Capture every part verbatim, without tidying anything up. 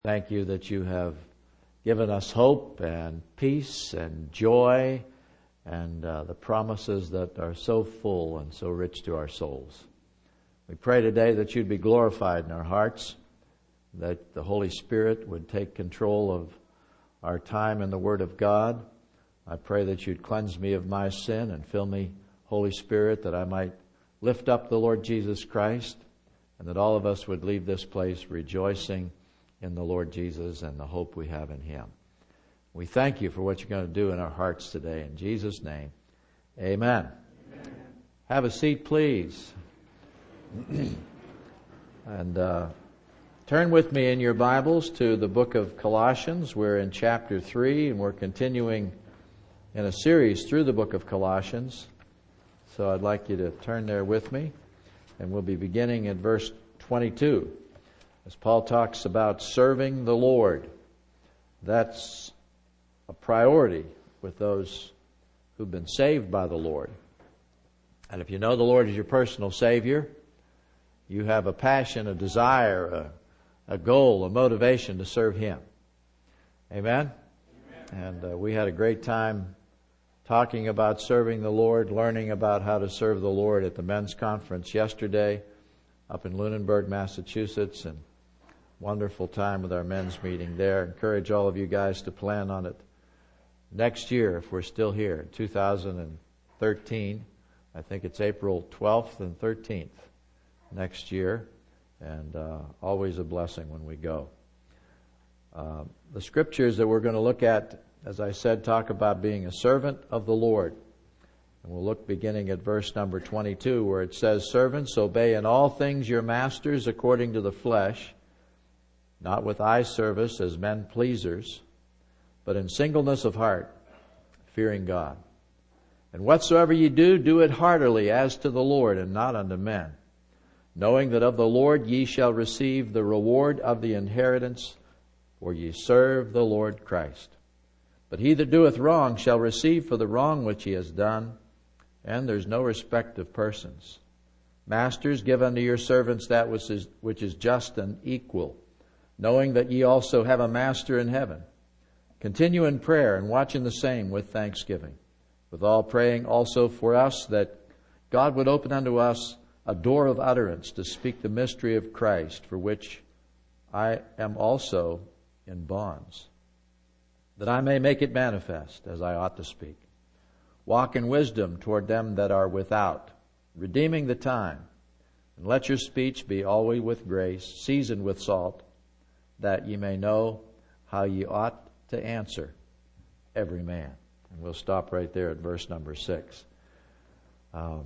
Thank you that you have given us hope and peace and joy and uh, the promises that are so full and so rich to our souls. We pray today that you'd be glorified in our hearts, that the Holy Spirit would take control of our time in the Word of God. I pray that you'd cleanse me of my sin and fill me, Holy Spirit, that I might lift up the Lord Jesus Christ, and that all of us would leave this place rejoicing in the Lord Jesus and the hope we have in Him. We thank you for what you're going to do in our hearts today. In Jesus' name, amen. Amen. Have a seat, please. and uh, turn with me in your Bibles to the book of Colossians. We're in chapter three, and we're continuing in a series through the book of Colossians. So I'd like you to turn there with me, and we'll be beginning at verse twenty-two. As Paul talks about serving the Lord. That's a priority with those who've been saved by the Lord. And if you know the Lord as your personal Savior, you have a passion, a desire, a, a goal, a motivation to serve Him. Amen? Amen. And uh, we had a great time talking about serving the Lord, learning about how to serve the Lord at the men's conference yesterday up in Lunenburg, Massachusetts, and wonderful time with our men's meeting there. Encourage all of you guys to plan on it next year if we're still here, two thousand thirteen. I think it's April twelfth and thirteenth next year, and uh, always a blessing when we go. Uh, the scriptures that we're going to look at, as I said, talk about being a servant of the Lord. And we'll look beginning at verse number twenty-two, where it says, "Servants, obey in all things your masters according to the flesh, not with eye service as men pleasers, but in singleness of heart, fearing God. And whatsoever ye do, do it heartily as to the Lord, and not unto men, knowing that of the Lord ye shall receive the reward of the inheritance, for ye serve the Lord Christ. But he that doeth wrong shall receive for the wrong which he has done, and there's no respect of persons. Masters, give unto your servants that which is, which is just and equal, knowing that ye also have a master in heaven. Continue in prayer, and watch in the same with thanksgiving. With all praying also for us, that God would open unto us a door of utterance to speak the mystery of Christ, for which I am also in bonds, that I may make it manifest as I ought to speak. Walk in wisdom toward them that are without, redeeming the time. And let your speech be always with grace, seasoned with salt, that ye may know how ye ought to answer every man." And we'll stop right there at verse number six. Um,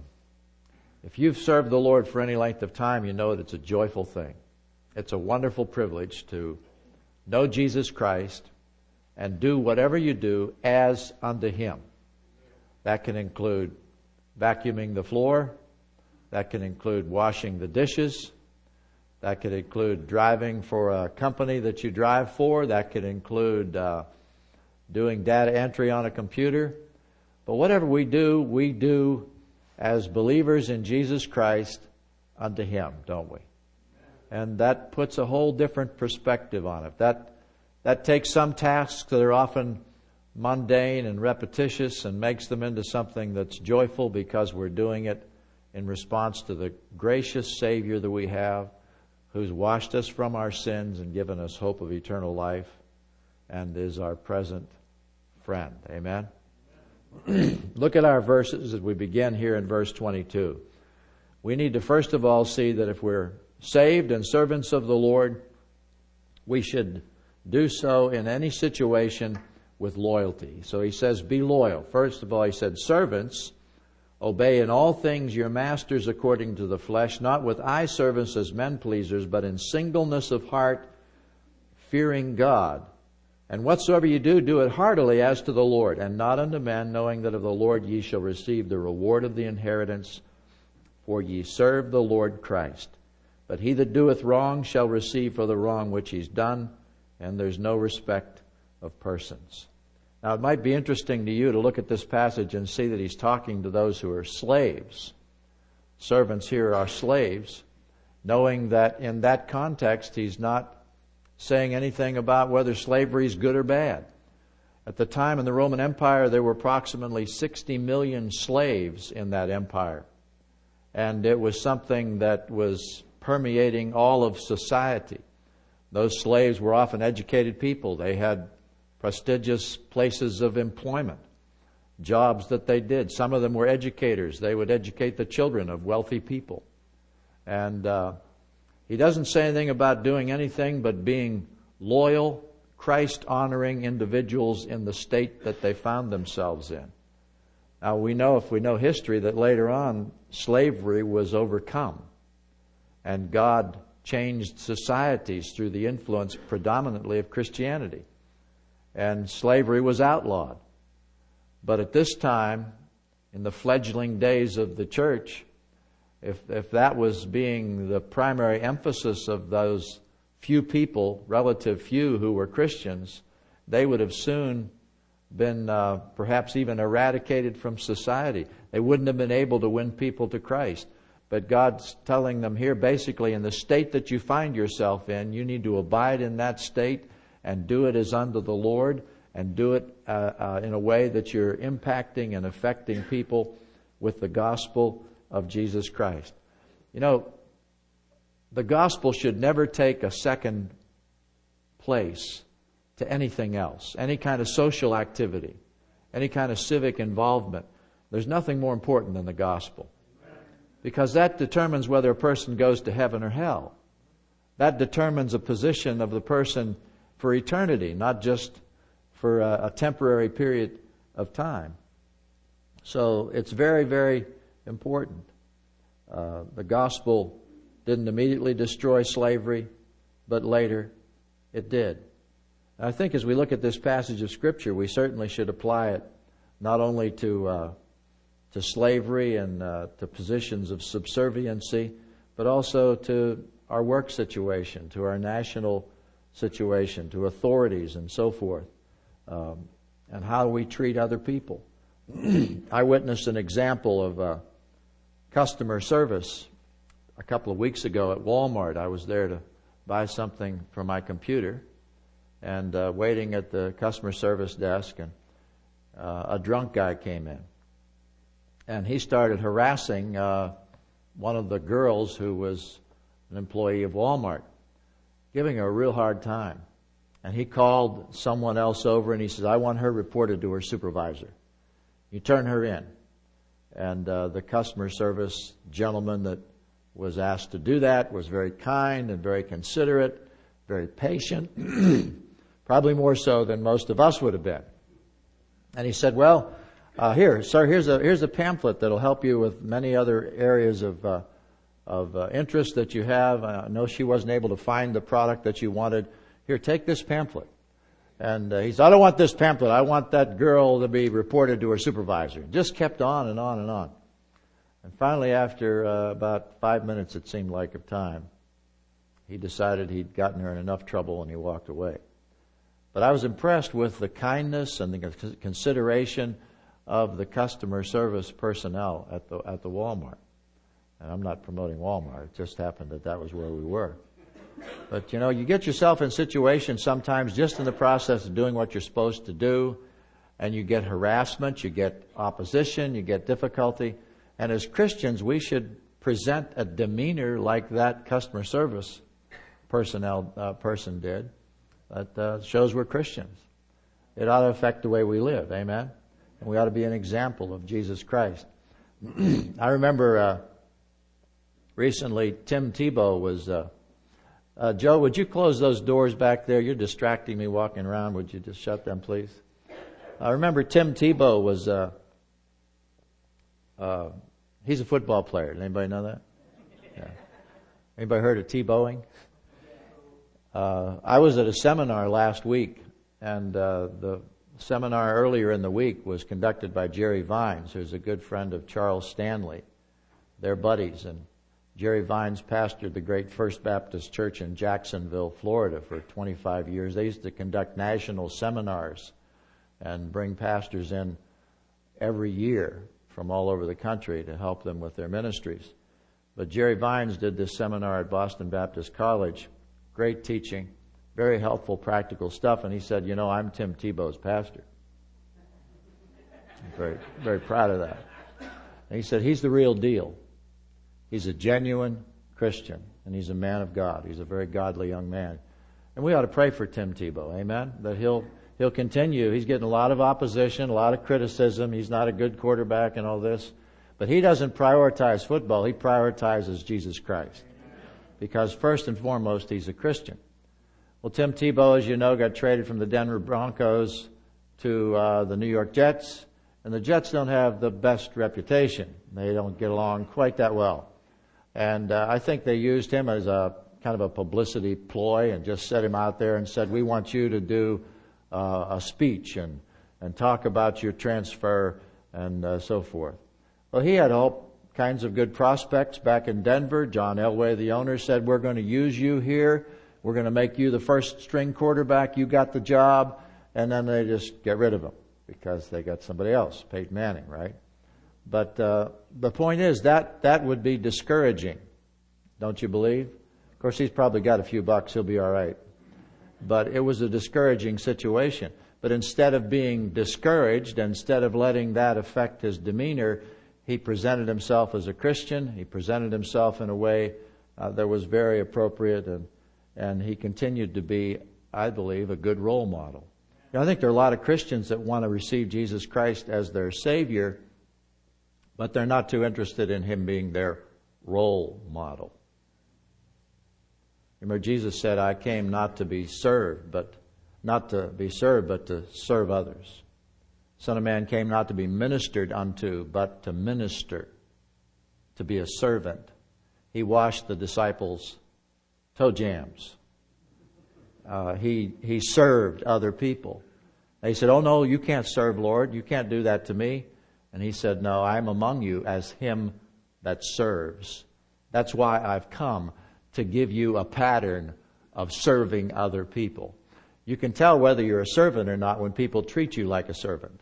if you've served the Lord for any length of time, you know that it's a joyful thing. It's a wonderful privilege to know Jesus Christ and do whatever you do as unto Him. That can include vacuuming the floor. That can include washing the dishes. That could include driving for a company that you drive for. That could include uh, doing data entry on a computer. But whatever we do, we do as believers in Jesus Christ unto Him, don't we? And that puts a whole different perspective on it. That, that takes some tasks that are often mundane and repetitious and makes them into something that's joyful because we're doing it in response to the gracious Savior that we have, who's washed us from our sins and given us hope of eternal life and is our present friend. Amen? Look at our verses as we begin here in verse twenty-two. We need to first of all see that if we're saved and servants of the Lord, we should do so in any situation with loyalty. So he says, be loyal. First of all, he said, servants, obey in all things your masters according to the flesh, not with eye service as men pleasers, but in singleness of heart, fearing God. And whatsoever you do, do it heartily as to the Lord, and not unto men, knowing that of the Lord ye shall receive the reward of the inheritance, for ye serve the Lord Christ. But he that doeth wrong shall receive for the wrong which he's done, and there's no respect of persons. Now, it might be interesting to you to look at this passage and see that he's talking to those who are slaves. Servants here are slaves, knowing that in that context he's not saying anything about whether slavery is good or bad. At the time in the Roman Empire, there were approximately sixty million slaves in that empire. And it was something that was permeating all of society. Those slaves were often educated people. They had prestigious places of employment, jobs that they did. Some of them were educators. They would educate the children of wealthy people. And uh, he doesn't say anything about doing anything but being loyal, Christ-honoring individuals in the state that they found themselves in. Now, we know, if we know history, that later on, slavery was overcome. And God changed societies through the influence predominantly of Christianity. And slavery was outlawed. But at this time, in the fledgling days of the church, if, if that was being the primary emphasis of those few people, relative few who were Christians, they would have soon been uh, perhaps even eradicated from society. They wouldn't have been able to win people to Christ. But God's telling them here, basically, in the state that you find yourself in, you need to abide in that state and do it as unto the Lord, and do it uh, uh, in a way that you're impacting and affecting people with the gospel of Jesus Christ. You know, the gospel should never take a second place to anything else, any kind of social activity, any kind of civic involvement. There's nothing more important than the gospel, because that determines whether a person goes to heaven or hell. That determines a position of the person for eternity, not just for a, a temporary period of time. So it's very, very important. Uh, the gospel didn't immediately destroy slavery, but later it did. And I think as we look at this passage of Scripture, we certainly should apply it not only to uh, to slavery and uh, to positions of subserviency, but also to our work situation, to our national situation, to authorities and so forth, um, and how we treat other people. I witnessed an example of uh, customer service a couple of weeks ago at Walmart. I was there to buy something for my computer, and uh, waiting at the customer service desk, and uh, a drunk guy came in. And he started harassing uh, one of the girls who was an employee of Walmart, giving her a real hard time. And he called someone else over and he says, I want her reported to her supervisor. You turn her in. And uh, the customer service gentleman that was asked to do that was very kind and very considerate, very patient, probably more so than most of us would have been. And he said, well, uh, here, sir, here's a here's a pamphlet that'll help you with many other areas of uh, of uh, interest that you have. I know she wasn't able to find the product that you wanted. Here, take this pamphlet. And uh, he said, I don't want this pamphlet. I want that girl to be reported to her supervisor. Just kept on and on and on. And finally, after uh, about five minutes, it seemed like, of time, he decided he'd gotten her in enough trouble and he walked away. But I was impressed with the kindness and the consideration of the customer service personnel at the at the Walmart. And I'm not promoting Walmart. It just happened that that was where we were. But, you know, you get yourself in situations sometimes just in the process of doing what you're supposed to do, and you get harassment, you get opposition, you get difficulty. And as Christians, we should present a demeanor like that customer service personnel uh, person did that uh, shows we're Christians. It ought to affect the way we live, amen? And we ought to be an example of Jesus Christ. I remember uh, recently Tim Tebow was... Uh, Uh, Joe, would you close those doors back there? You're distracting me walking around. Would you just shut them, please? I remember Tim Tebow was, uh, uh, he's a football player. Did anybody know that? Yeah. Anybody heard of Tebowing? Uh, I was at a seminar last week, and uh, the seminar earlier in the week was conducted by Jerry Vines, who's a good friend of Charles Stanley. They're buddies, and Jerry Vines pastored the great First Baptist Church in Jacksonville, Florida for twenty-five years. They used to conduct national seminars and bring pastors in every year from all over the country to help them with their ministries. But Jerry Vines did this seminar at Boston Baptist College. Great teaching, very helpful, practical stuff. And he said, you know, I'm Tim Tebow's pastor. I'm very, very proud of that. And he said, he's the real deal. He's a genuine Christian, and he's a man of God. He's a very godly young man. And we ought to pray for Tim Tebow, amen? That he'll he'll continue. He's getting a lot of opposition, a lot of criticism. He's not a good quarterback and all this. But he doesn't prioritize football. He prioritizes Jesus Christ. Because first and foremost, he's a Christian. Well, Tim Tebow, as you know, got traded from the Denver Broncos to uh, the New York Jets. And the Jets don't have the best reputation. They don't get along quite that well. And uh, I think they used him as a kind of a publicity ploy and just set him out there and said, we want you to do uh, a speech and, and talk about your transfer and uh, so forth. Well, he had all kinds of good prospects back in Denver. John Elway, the owner, said, we're going to use you here. We're going to make you the first string quarterback. You got the job. And then they just get rid of him because they got somebody else, Peyton Manning, right? But uh, the point is that that would be discouraging, don't you believe? Of course, he's probably got a few bucks. He'll be all right. But it was a discouraging situation. But instead of being discouraged, instead of letting that affect his demeanor, he presented himself as a Christian. He presented himself in a way uh, that was very appropriate, and, and he continued to be, I believe, a good role model. You know, I think there are a lot of Christians that want to receive Jesus Christ as their Savior, but they're not too interested in Him being their role model. Remember, Jesus said, I came not to be served, but not to be served, but to serve others. Son of Man came not to be ministered unto, but to minister, to be a servant. He washed the disciples' toe jams. Uh, he he served other people. They said, oh no, you can't serve, Lord. You can't do that to me. And he said, no, I'm among you as him that serves. That's why I've come, to give you a pattern of serving other people. You can tell whether you're a servant or not when people treat you like a servant.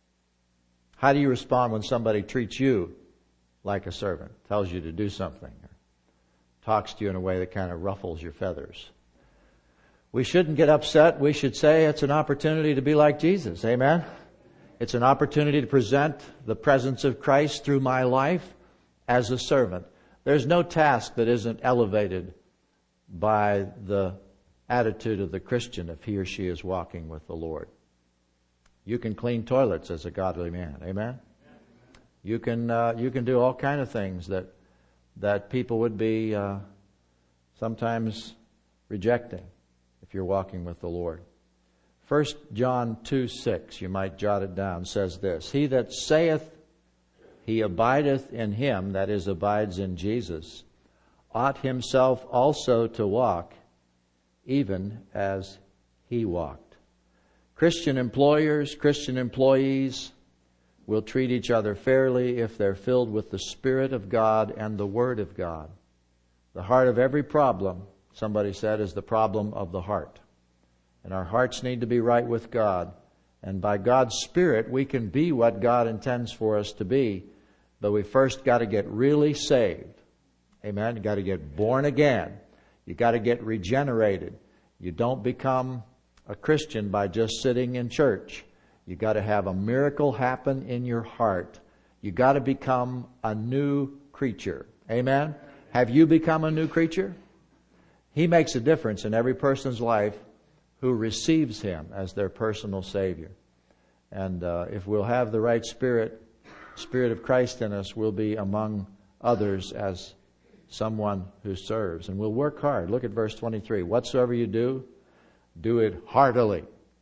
How do you respond when somebody treats you like a servant, tells you to do something, or talks to you in a way that kind of ruffles your feathers? We shouldn't get upset. We should say it's an opportunity to be like Jesus. Amen? It's an opportunity to present the presence of Christ through my life as a servant. There's no task that isn't elevated by the attitude of the Christian if he or she is walking with the Lord. You can clean toilets as a godly man. Amen? You can uh, you can do all kind of things that that people would be uh, sometimes rejecting if you're walking with the Lord. First John two six, you might jot it down, says this: He that saith he abideth in him, that is, abides in Jesus, ought himself also to walk, even as he walked. Christian employers, Christian employees will treat each other fairly if they're filled with the Spirit of God and the Word of God. The heart of every problem, somebody said, is the problem of the heart. And our hearts need to be right with God. And by God's Spirit, we can be what God intends for us to be. But we first got to get really saved. Amen? You got to get born again. You got to get regenerated. You don't become a Christian by just sitting in church. You got to have a miracle happen in your heart. You got to become a new creature. Amen? Have you become a new creature? He makes a difference in every person's life who receives Him as their personal Savior. And uh, if we'll have the right spirit, Spirit of Christ in us, we'll be among others as someone who serves. And we'll work hard. Look at verse twenty-three. Whatsoever you do, do it heartily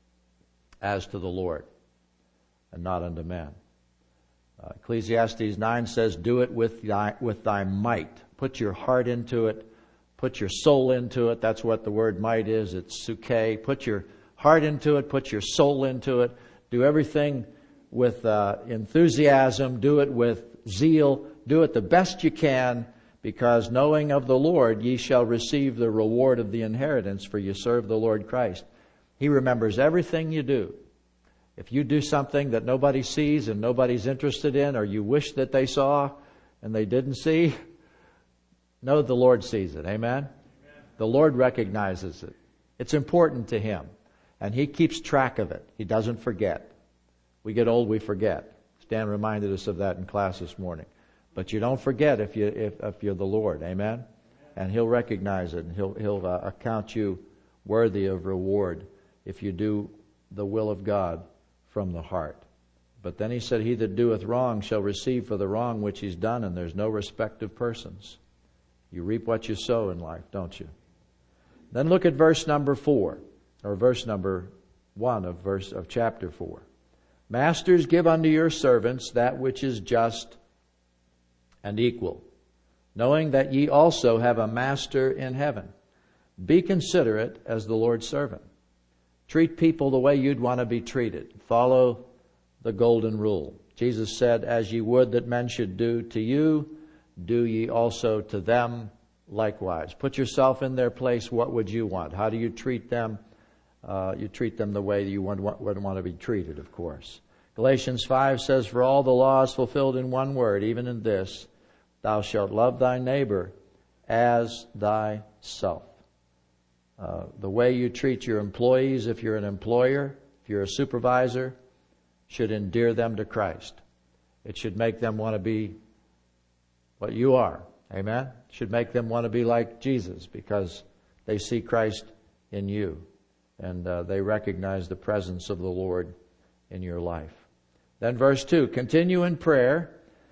as to the Lord and not unto men. Uh, Ecclesiastes nine says, do it with thy, with thy might. Put your heart into it. Put your soul into it. That's what the word might is. It's suke. Put your heart into it. Put your soul into it. Do everything with uh, enthusiasm. Do it with zeal. Do it the best you can, because knowing of the Lord, ye shall receive the reward of the inheritance, for you serve the Lord Christ. He remembers everything you do. If you do something that nobody sees and nobody's interested in, or you wish that they saw and they didn't see, know the Lord sees it. Amen? Amen. The Lord recognizes it. It's important to Him. And He keeps track of it. He doesn't forget. We get old, we forget. Stan reminded us of that in class this morning. But you don't forget if, you, if, if you're the Lord. Amen? And He'll recognize it, and He'll, he'll uh, account you worthy of reward if you do the will of God from the heart. But then He said, he that doeth wrong shall receive for the wrong which he's done, and there's no respect of persons. You reap what you sow in life, don't you? Then look at verse number four, or verse number one of verse of chapter four. Masters, give unto your servants that which is just and equal, knowing that ye also have a master in heaven. Be considerate as the Lord's servant. Treat people the way you'd want to be treated. Follow the golden rule. Jesus said, as ye would that men should do to you, do ye also to them likewise. Put yourself in their place. What would you want? How do you treat them? Uh, you treat them the way you would want, would want to be treated, of course. Galatians five says, for all the law is fulfilled in one word, even in this, thou shalt love thy neighbor as thyself. Uh, the way you treat your employees, if you're an employer, if you're a supervisor, should endear them to Christ. It should make them want to be what you are. Amen? It should make them want to be like Jesus because they see Christ in you. And uh, they recognize the presence of the Lord in your life. Then verse two, continue in prayer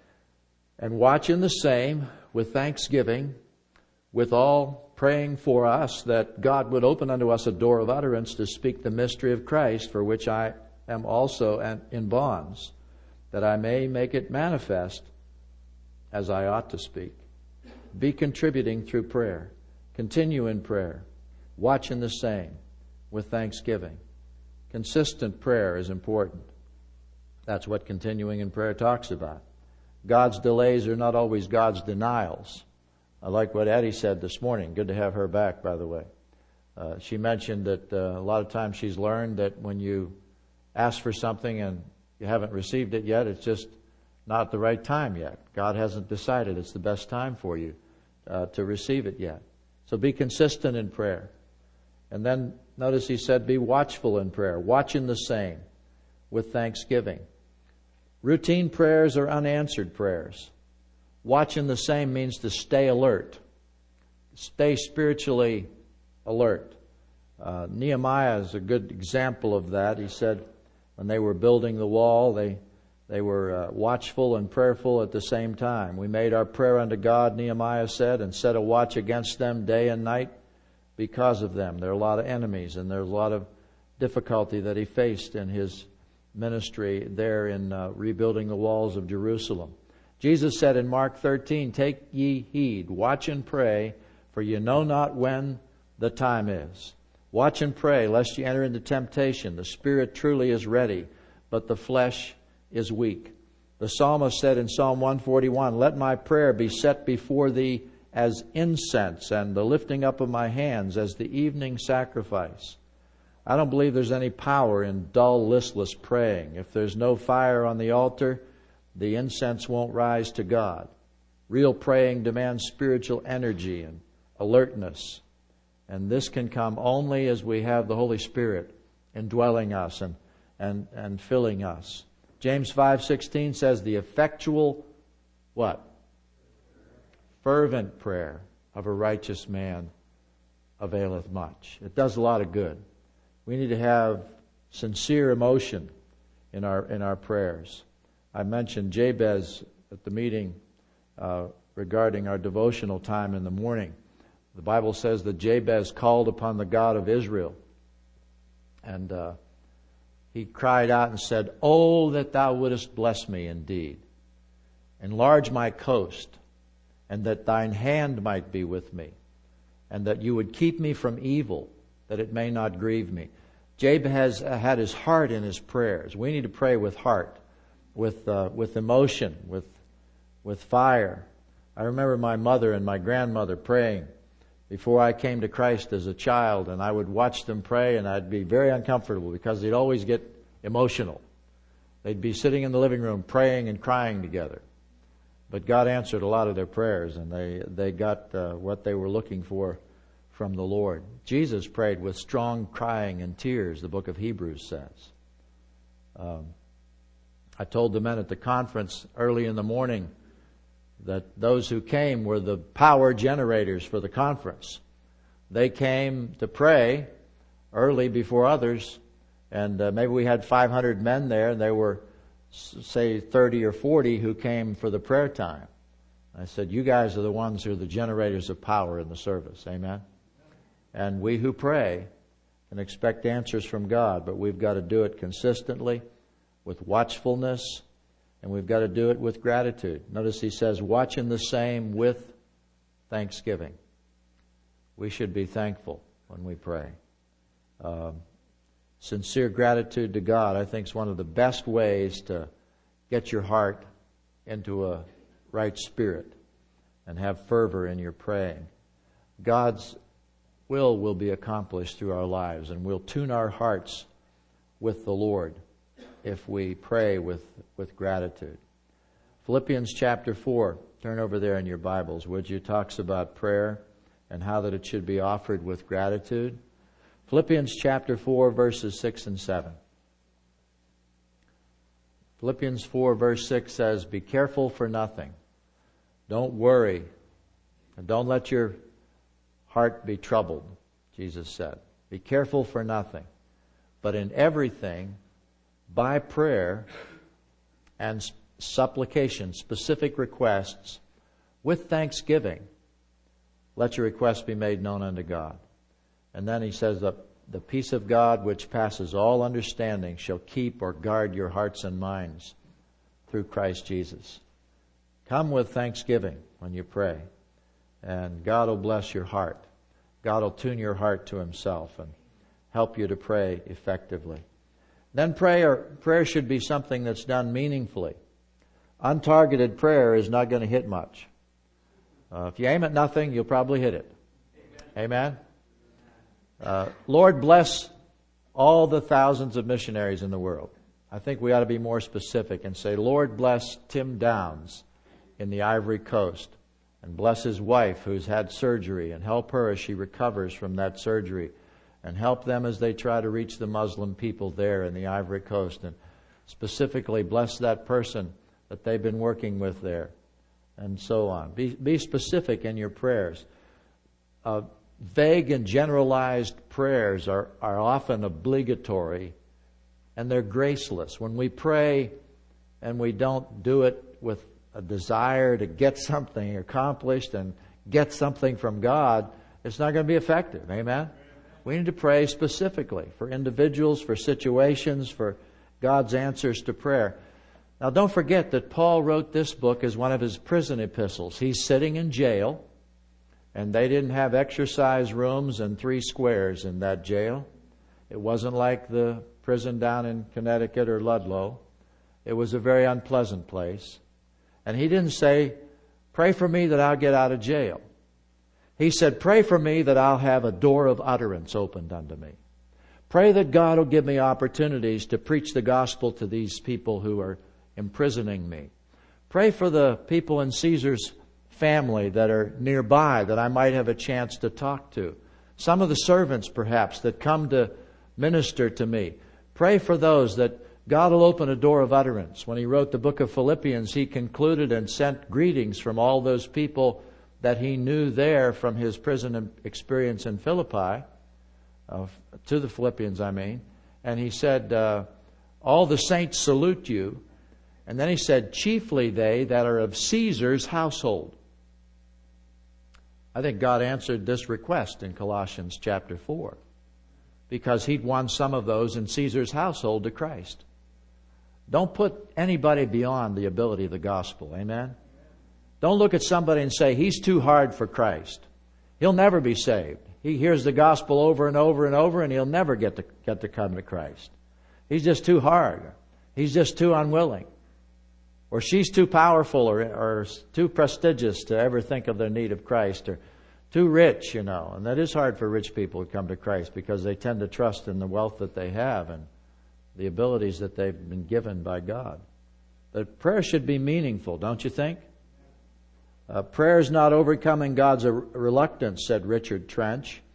and watch in the same with thanksgiving, with all praying for us that God would open unto us a door of utterance to speak the mystery of Christ, for which I am also in bonds, that I may make it manifest as I ought to speak. Be contributing through prayer. Continue in prayer. Watch in the same with thanksgiving. Consistent prayer is important. That's what continuing in prayer talks about. God's delays are not always God's denials. I like what Eddie said this morning. Good to have her back, by the way. Uh, she mentioned that uh, a lot of times she's learned that when you ask for something and you haven't received it yet, it's just not the right time yet. God hasn't decided it's the best time for you uh, to receive it yet. So be consistent in prayer. And then notice he said, be watchful in prayer. Watch in the same with thanksgiving. Routine prayers are unanswered prayers. Watch in the same means to stay alert. Stay spiritually alert. Uh, Nehemiah is a good example of that. He said when they were building the wall, they they were uh, watchful and prayerful at the same time. We made our prayer unto God, Nehemiah said, and set a watch against them day and night because of them. There are a lot of enemies, and there's a lot of difficulty that he faced in his ministry there in uh, rebuilding the walls of Jerusalem. Jesus said in Mark thirteen, take ye heed, watch and pray, for ye know not when the time is. Watch and pray, lest ye enter into temptation. The spirit truly is ready, but the flesh is weak. The psalmist said in Psalm one forty-one, let my prayer be set before thee as incense, and the lifting up of my hands as the evening sacrifice. I don't believe there's any power in dull, listless praying. If there's no fire on the altar, the incense won't rise to God. Real praying demands spiritual energy and alertness. And this can come only as we have the Holy Spirit indwelling us and, and, and filling us. James five sixteen says the effectual, what? Fervent prayer of a righteous man availeth much. It does a lot of good. We need to have sincere emotion in our in our prayers. I mentioned Jabez at the meeting uh, regarding our devotional time in the morning. The Bible says that Jabez called upon the God of Israel. And uh, he cried out and said, oh, that thou wouldest bless me indeed. Enlarge my coast, and that thine hand might be with me, and that you would keep me from evil, that it may not grieve me. Jabez had his heart in his prayers. We need to pray with heart, with uh, with emotion, with with fire. I remember my mother and my grandmother praying before I came to Christ as a child, and I would watch them pray, and I'd be very uncomfortable because they'd always get emotional. They'd be sitting in the living room praying and crying together. But God answered a lot of their prayers, and they, they got uh, what they were looking for from from the Lord. Jesus prayed with strong crying and tears, the book of Hebrews says. Um, I told the men at the conference early in the morning that those who came were the power generators for the conference. They came to pray early before others, and uh, maybe we had five hundred men there, and there were, say, thirty or forty who came for the prayer time. I said, you guys are the ones who are the generators of power in the service. Amen? And we who pray can expect answers from God, but we've got to do it consistently, with watchfulness, and we've got to do it with gratitude. Notice he says, watching the same with thanksgiving. We should be thankful when we pray. Um, sincere gratitude to God, I think, is one of the best ways to get your heart into a right spirit and have fervor in your praying. God's will will be accomplished through our lives, and we'll tune our hearts with the Lord if we pray with, with gratitude. Philippians chapter four, turn over there in your Bibles, would you? Talks about prayer and how that it should be offered with gratitude. Philippians chapter four, verses six and seven. Philippians four, verse six says, be careful for nothing. Don't worry. And don't let your heart be troubled, Jesus said. Be careful for nothing. But in everything, by prayer and supplication, specific requests, with thanksgiving, let your requests be made known unto God. And then he says that the peace of God, which passes all understanding, shall keep or guard your hearts and minds through Christ Jesus. Come with thanksgiving when you pray, and God will bless your heart. God will tune your heart to Himself and help you to pray effectively. Then prayer, prayer should be something that's done meaningfully. Untargeted prayer is not going to hit much. Uh, if you aim at nothing, you'll probably hit it. Amen? Uh, Lord bless all the thousands of missionaries in the world. I think we ought to be more specific and say, Lord bless Tim Downs in the Ivory Coast, and bless his wife who's had surgery, and help her as she recovers from that surgery, and help them as they try to reach the Muslim people there in the Ivory Coast, and specifically bless that person that they've been working with there, and so on. Be, be specific in your prayers. Uh, vague and generalized prayers are, are often obligatory, and they're graceless. When we pray and we don't do it with a desire to get something accomplished and get something from God, it's not going to be effective. Amen? We need to pray specifically for individuals, for situations, for God's answers to prayer. Now, don't forget that Paul wrote this book as one of his prison epistles. He's sitting in jail, and they didn't have exercise rooms and three squares in that jail. It wasn't like the prison down in Connecticut or Ludlow. It was a very unpleasant place. And he didn't say, pray for me that I'll get out of jail. He said, pray for me that I'll have a door of utterance opened unto me. Pray that God will give me opportunities to preach the gospel to these people who are imprisoning me. Pray for the people in Caesar's family that are nearby that I might have a chance to talk to. Some of the servants, perhaps, that come to minister to me. Pray for those that God will open a door of utterance. When he wrote the book of Philippians, he concluded and sent greetings from all those people that he knew there from his prison experience in Philippi, uh, to the Philippians, I mean. And he said, uh, all the saints salute you. And then he said, chiefly they that are of Caesar's household. I think God answered this request in Colossians chapter four, because he'd won some of those in Caesar's household to Christ. Don't put anybody beyond the ability of the gospel. Amen? Don't look at somebody and say, he's too hard for Christ. He'll never be saved. He hears the gospel over and over and over, and he'll never get to get to come to Christ. He's just too hard. He's just too unwilling. Or she's too powerful or, or too prestigious to ever think of their need of Christ, or too rich, you know. And that is hard for rich people to come to Christ, because they tend to trust in the wealth that they have and the abilities that they've been given by God. But prayer should be meaningful, don't you think? Uh, prayer is not overcoming God's reluctance, said Richard Trench.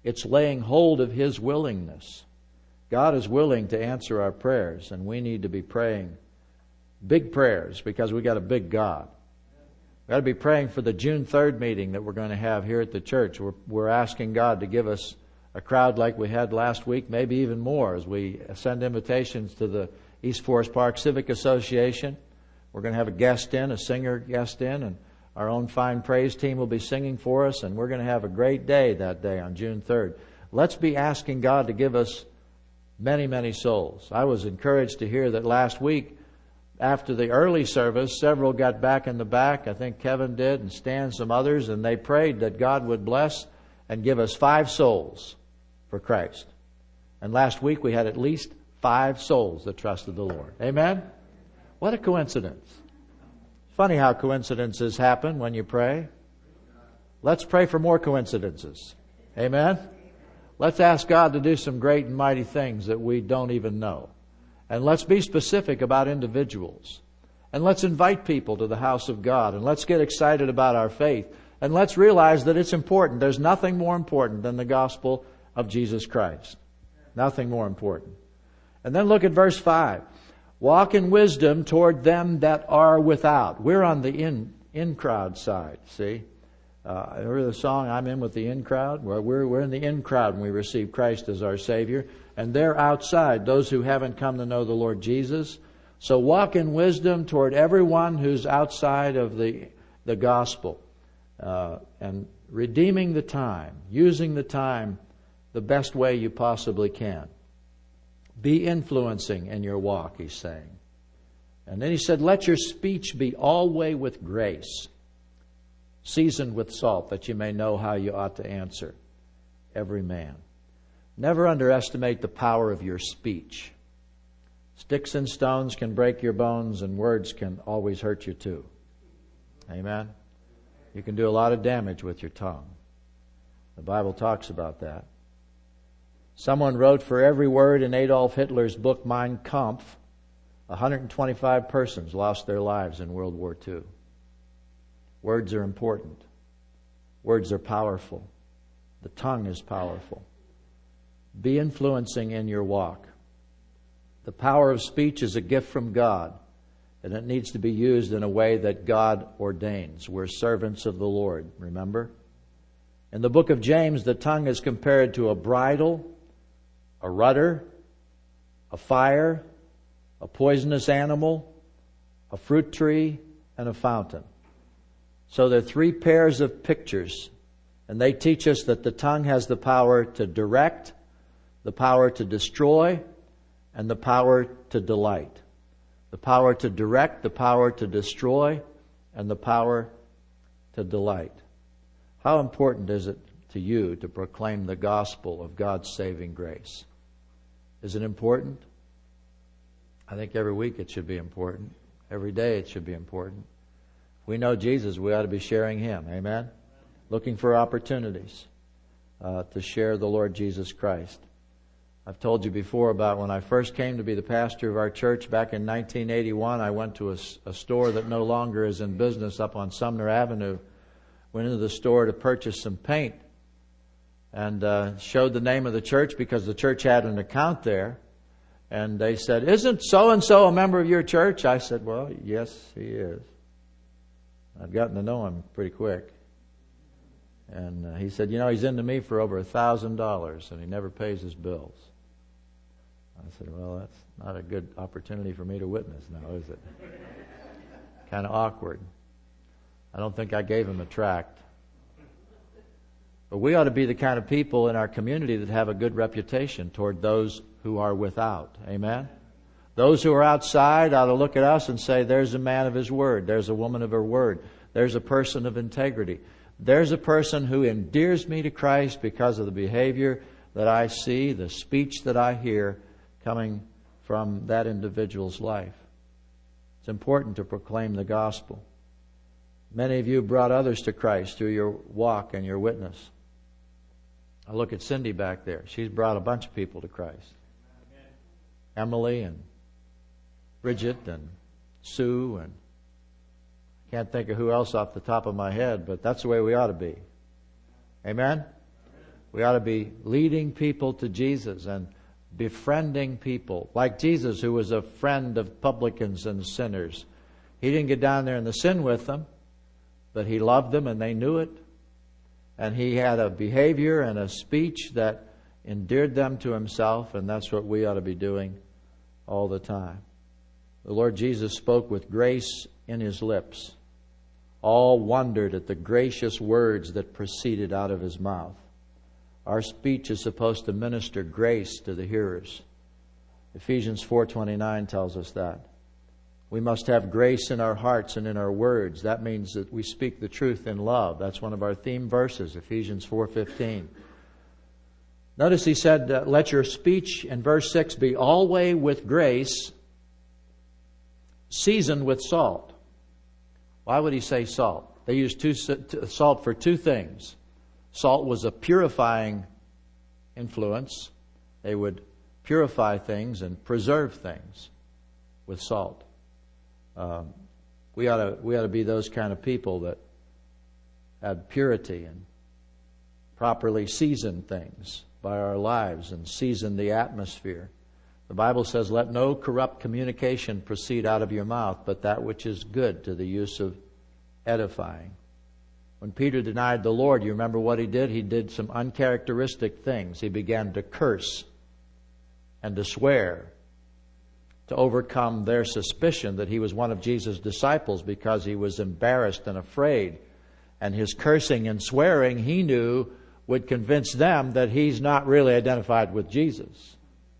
It's laying hold of His willingness. God is willing to answer our prayers, and we need to be praying big prayers because we got a big God. We've got to be praying for the June third meeting that we're going to have here at the church. We're, we're asking God to give us a crowd like we had last week, maybe even more, as we send invitations to the East Forest Park Civic Association. We're going to have a guest in, a singer guest in, and our own fine praise team will be singing for us, and we're going to have a great day that day on June third. Let's be asking God to give us many, many souls. I was encouraged to hear that last week, after the early service, several got back in the back. I think Kevin did, and Stan, some others, and they prayed that God would bless and give us five souls for Christ. And last week we had at least five souls that trusted the Lord. Amen? What a coincidence. Funny how coincidences happen when you pray. Let's pray for more coincidences. Amen? Let's ask God to do some great and mighty things that we don't even know. And let's be specific about individuals. And let's invite people to the house of God. And let's get excited about our faith. And let's realize that it's important. There's nothing more important than the gospel of Jesus Christ. Nothing more important. And then look at verse five. Walk in wisdom toward them that are without. We're on the in, in crowd side, see? Uh, remember the song, I'm in with the in crowd? Well, we're, we're in the in crowd when we receive Christ as our Savior. And they're outside, those who haven't come to know the Lord Jesus. So walk in wisdom toward everyone who's outside of the, the gospel. Uh, and redeeming the time, using the time the best way you possibly can. Be influencing in your walk, he's saying. And then he said, let your speech be always with grace, seasoned with salt, that you may know how you ought to answer every man. Never underestimate the power of your speech. Sticks and stones can break your bones, and words can always hurt you too. Amen? You can do a lot of damage with your tongue. The Bible talks about that. Someone wrote, for every word in Adolf Hitler's book, Mein Kampf, one hundred twenty-five persons lost their lives in World War Two. Words are important. Words are powerful. The tongue is powerful. Be influencing in your walk. The power of speech is a gift from God, and it needs to be used in a way that God ordains. We're servants of the Lord, remember? In the book of James, the tongue is compared to a bridle, a rudder, a fire, a poisonous animal, a fruit tree, and a fountain. So there are three pairs of pictures, and they teach us that the tongue has the power to direct, the power to destroy, and the power to delight. The power to direct, the power to destroy, and the power to delight. How important is it to you to proclaim the gospel of God's saving grace? Is it important? I think every week it should be important. Every day it should be important. If we know Jesus, we ought to be sharing Him. Amen? Looking for opportunities uh, to share the Lord Jesus Christ. I've told you before about when I first came to be the pastor of our church back in nineteen eighty-one. I went to a, a store that no longer is in business up on Sumner Avenue. Went into the store to purchase some paint and uh, showed the name of the church because the church had an account there. And they said, isn't so-and-so a member of your church? I said, well, yes, he is. I'd gotten to know him pretty quick. And uh, he said, you know, he's into me for over a thousand dollars and he never pays his bills. I said, well, that's not a good opportunity for me to witness now, is it? Kind of awkward. I don't think I gave him a tract. But we ought to be the kind of people in our community that have a good reputation toward those who are without. Amen? Those who are outside ought to look at us and say, there's a man of his word. There's a woman of her word. There's a person of integrity. There's a person who endears me to Christ because of the behavior that I see, the speech that I hear coming from that individual's life. It's important to proclaim the gospel. Many of you brought others to Christ through your walk and your witness. I look at Cindy back there. She's brought a bunch of people to Christ. Amen. Emily and Bridget and Sue and can't think of who else off the top of my head, but that's the way we ought to be. Amen? Amen. We ought to be leading people to Jesus and befriending people. Like Jesus, who was a friend of publicans and sinners. He didn't get down there in the sin with them, but He loved them and they knew it. And He had a behavior and a speech that endeared them to Himself, and that's what we ought to be doing all the time. The Lord Jesus spoke with grace in His lips. All wondered at the gracious words that proceeded out of His mouth. Our speech is supposed to minister grace to the hearers. Ephesians four twenty-nine tells us that. We must have grace in our hearts and in our words. That means that we speak the truth in love. That's one of our theme verses, Ephesians four fifteen. Notice he said, uh, let your speech in verse six be always with grace, seasoned with salt. Why would he say salt? They used two, salt for two things. Salt was a purifying influence. They would purify things and preserve things with salt. Um, we ought to we ought to be those kind of people that have purity and properly season things by our lives and season the atmosphere. The Bible says, let no corrupt communication proceed out of your mouth, but that which is good to the use of edifying. When Peter denied the Lord, you remember what he did? He did some uncharacteristic things. He began to curse and to swear to overcome their suspicion that he was one of Jesus' disciples because he was embarrassed and afraid. And his cursing and swearing, he knew, would convince them that he's not really identified with Jesus.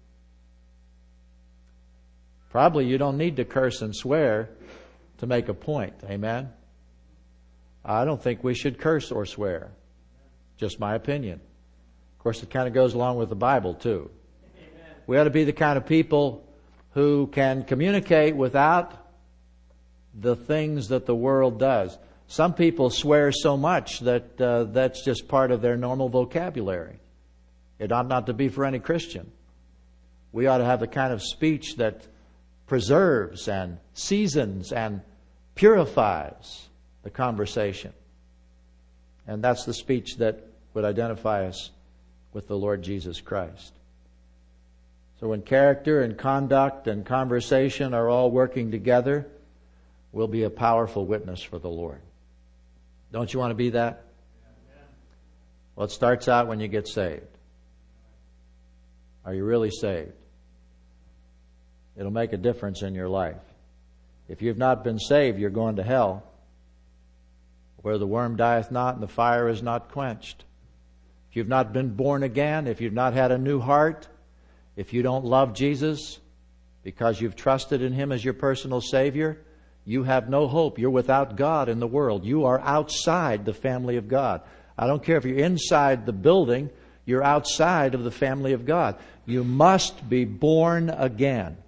Probably you don't need to curse and swear to make a point. Amen? I don't think we should curse or swear. Just my opinion. Of course, it kind of goes along with the Bible, too. Amen. We ought to be the kind of people who can communicate without the things that the world does. Some people swear so much that uh, that's just part of their normal vocabulary. It ought not to be for any Christian. We ought to have the kind of speech that preserves and seasons and purifies the conversation. And that's the speech that would identify us with the Lord Jesus Christ. So when character and conduct and conversation are all working together, we'll be a powerful witness for the Lord. Don't you want to be that? Well, it starts out when you get saved. Are you really saved? It'll make a difference in your life. If you've not been saved, you're going to hell, where the worm dieth not and the fire is not quenched. If you've not been born again, if you've not had a new heart, if you don't love Jesus because you've trusted in Him as your personal Savior, you have no hope. You're without God in the world. You are outside the family of God. I don't care if you're inside the building, you're outside of the family of God. You must be born again.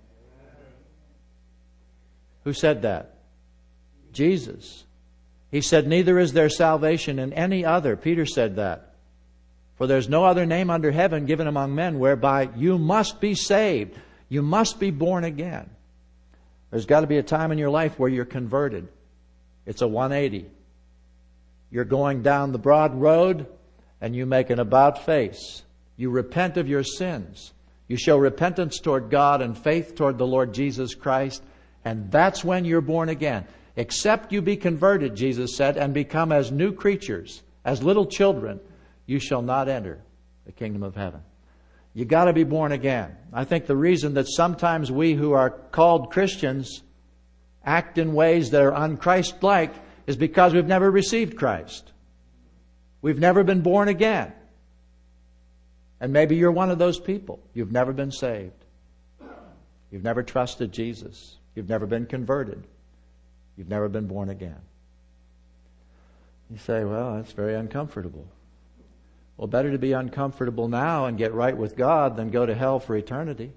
Who said that? Jesus. He said, neither is there salvation in any other. Peter said that. For there's no other name under heaven given among men whereby you must be saved. You must be born again. There's got to be a time in your life where you're converted. It's a one eighty. You're going down the broad road and you make an about face. You repent of your sins. You show repentance toward God and faith toward the Lord Jesus Christ. And that's when you're born again. Except you be converted, Jesus said, and become as new creatures, as little children, you shall not enter the kingdom of heaven. You got to be born again. I think the reason that sometimes we who are called Christians act in ways that are un-Christ-like is because we've never received Christ. We've never been born again. And maybe you're one of those people. You've never been saved. You've never trusted Jesus. You've never been converted. You've never been born again. You say, well, that's very uncomfortable. Well, better to be uncomfortable now and get right with God than go to hell for eternity.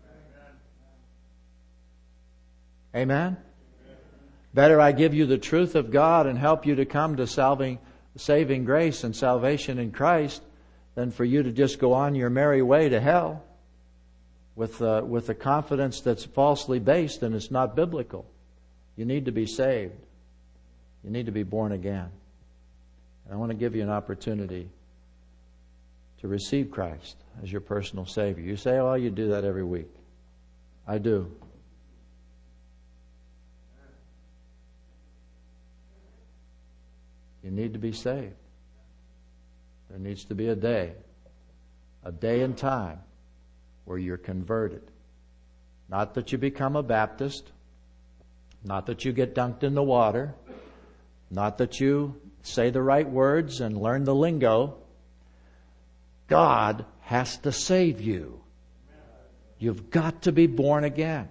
Amen? Amen? Better I give you the truth of God and help you to come to salving, saving grace and salvation in Christ than for you to just go on your merry way to hell with, uh, with a confidence that's falsely based and it's not biblical. You need to be saved. You need to be born again. And I want to give you an opportunity to receive Christ as your personal Savior. You say, oh, you do that every week. I do. You need to be saved. There needs to be a day, a day and time where you're converted. Not that you become a Baptist, not that you get dunked in the water, not that you say the right words and learn the lingo. God has to save you. You've got to be born again.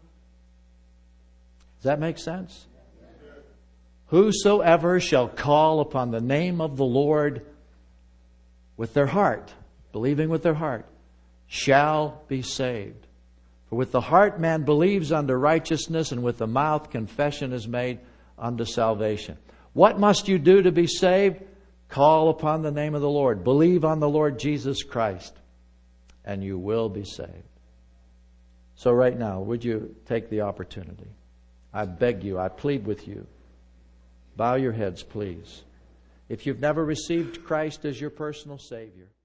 Does that make sense? Whosoever shall call upon the name of the Lord with their heart, believing with their heart, shall be saved. For with the heart man believes unto righteousness, and with the mouth confession is made unto salvation. What must you do to be saved? Call upon the name of the Lord. Believe on the Lord Jesus Christ, and you will be saved. So right now, would you take the opportunity? I beg you, I plead with you. Bow your heads, please. If you've never received Christ as your personal Savior,